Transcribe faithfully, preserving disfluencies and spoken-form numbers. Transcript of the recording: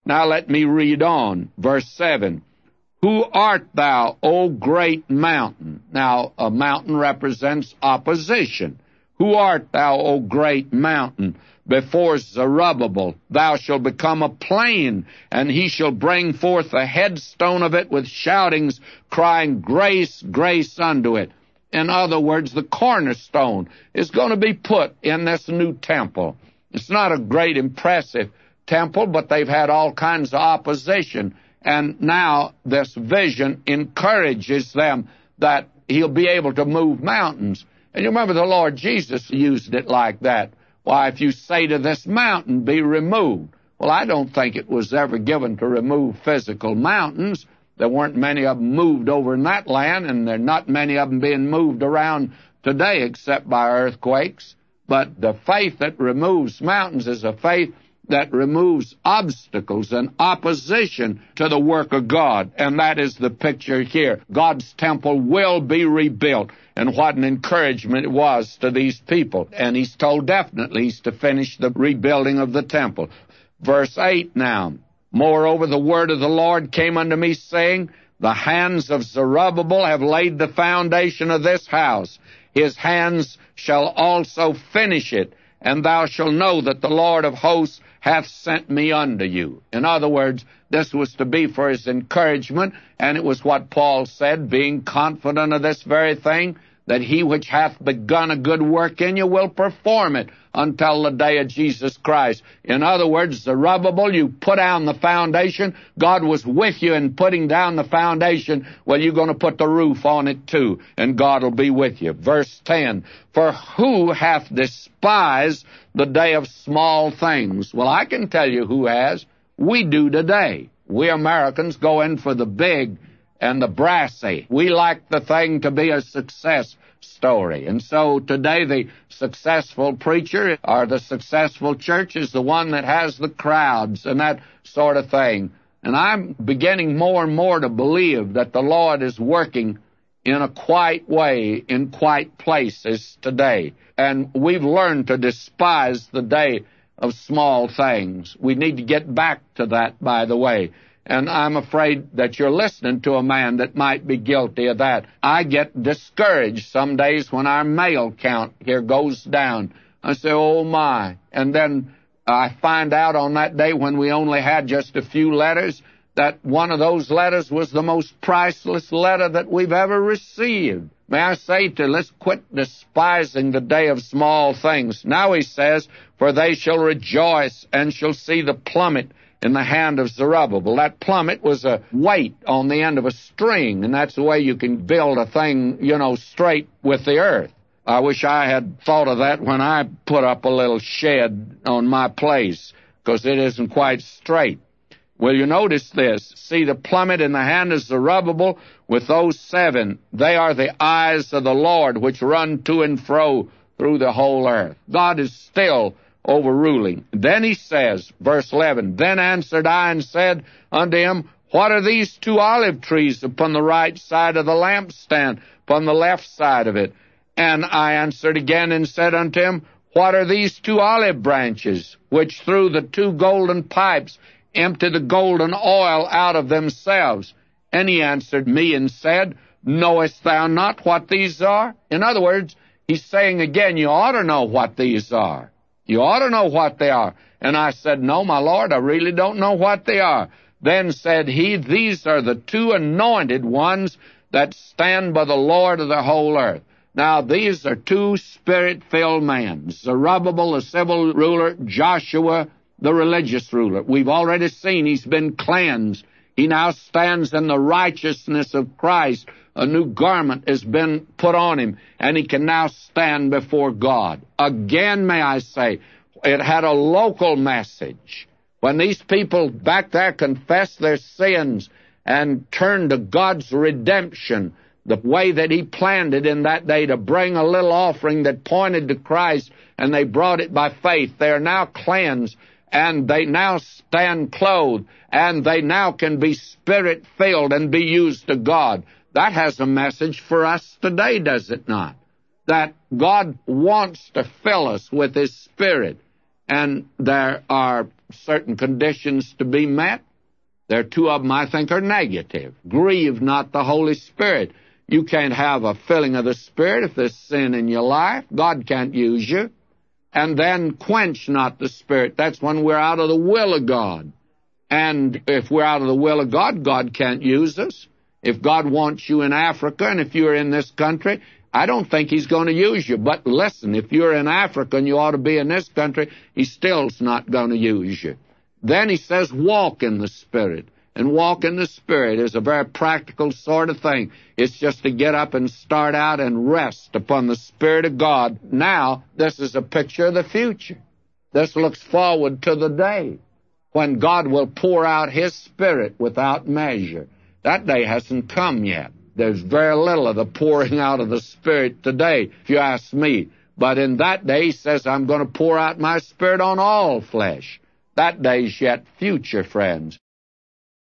Now let me read on. Verse seven. Who art thou, O great mountain? Now, a mountain represents opposition. Who art thou, O great mountain? Before Zerubbabel thou shalt become a plain, and he shall bring forth the headstone of it with shoutings, crying, Grace, grace unto it. In other words, the cornerstone is going to be put in this new temple. It's not a great, impressive temple, but they've had all kinds of opposition. And now this vision encourages them that he'll be able to move mountains. And you remember the Lord Jesus used it like that. Why, if you say to this mountain, be removed. Well, I don't think it was ever given to remove physical mountains. There weren't many of them moved over in that land, and there are not many of them being moved around today except by earthquakes. But the faith that removes mountains is a faith that removes obstacles and opposition to the work of God. And that is the picture here. God's temple will be rebuilt. And what an encouragement it was to these people. And he's told definitely he's to finish the rebuilding of the temple. Verse eight now. Moreover, the word of the Lord came unto me, saying, The hands of Zerubbabel have laid the foundation of this house. His hands shall also finish it. And thou shalt know that the Lord of hosts hath sent me unto you. In other words, this was to be for his encouragement, and it was what Paul said, being confident of this very thing, that he which hath begun a good work in you will perform it until the day of Jesus Christ. In other words, Zerubbabel, you put down the foundation. God was with you in putting down the foundation. Well, you're going to put the roof on it too, and God will be with you. Verse ten, For who hath despised the day of small things? Well, I can tell you who has. We do today. We Americans go in for the big and the brassy. We like the thing to be a success story. And so today the successful preacher or the successful church is the one that has the crowds and that sort of thing. And I'm beginning more and more to believe that the Lord is working in a quiet way in quiet places today. And we've learned to despise the day of small things. We need to get back to that, by the way. And I'm afraid that you're listening to a man that might be guilty of that. I get discouraged some days when our mail count here goes down. I say, oh, my. And then I find out on that day when we only had just a few letters that one of those letters was the most priceless letter that we've ever received. May I say to let's quit despising the day of small things. Now he says, For they shall rejoice and shall see the plummet in the hand of Zerubbabel. That plummet was a weight on the end of a string, and that's the way you can build a thing, you know, straight with the earth. I wish I had thought of that when I put up a little shed on my place, because it isn't quite straight. Well, you notice this. See the plummet in the hand of Zerubbabel with those seven. They are the eyes of the Lord which run to and fro through the whole earth. God is still overruling. Then he says, verse eleven, Then answered I and said unto him, What are these two olive trees upon the right side of the lampstand, upon the left side of it? And I answered again and said unto him, What are these two olive branches, which through the two golden pipes empty the golden oil out of themselves? And he answered me and said, Knowest thou not what these are? In other words, he's saying again, you ought to know what these are. You ought to know what they are. And I said, No, my Lord, I really don't know what they are. Then said he, These are the two anointed ones that stand by the Lord of the whole earth. Now, these are two spirit-filled men, Zerubbabel, the civil ruler, Joshua, the religious ruler. We've already seen he's been cleansed. He now stands in the righteousness of Christ. A new garment has been put on him, and he can now stand before God. Again, may I say, it had a local message. When these people back there confessed their sins and turned to God's redemption, the way that he planned it in that day to bring a little offering that pointed to Christ, and they brought it by faith, they are now cleansed, and they now stand clothed, and they now can be spirit-filled and be used to God. That has a message for us today, does it not? That God wants to fill us with His Spirit. and there are certain conditions to be met. There are two of them I think are negative. Grieve not the Holy Spirit. You can't have a filling of the Spirit if there's sin in your life. God can't use you. And then quench not the Spirit. That's when we're out of the will of God. And if we're out of the will of God, God can't use us. If God wants you in Africa and if you're in this country, I don't think He's going to use you. But listen, if you're in Africa and you ought to be in this country, He still's not going to use you. Then He says, walk in the Spirit. And walk in the Spirit is a very practical sort of thing. It's just to get up and start out and rest upon the Spirit of God. Now, this is a picture of the future. This looks forward to the day when God will pour out His Spirit without measure. That day hasn't come yet. There's very little of the pouring out of the Spirit today, if you ask me. But in that day, He says, I'm going to pour out my Spirit on all flesh. That day's yet future, friends.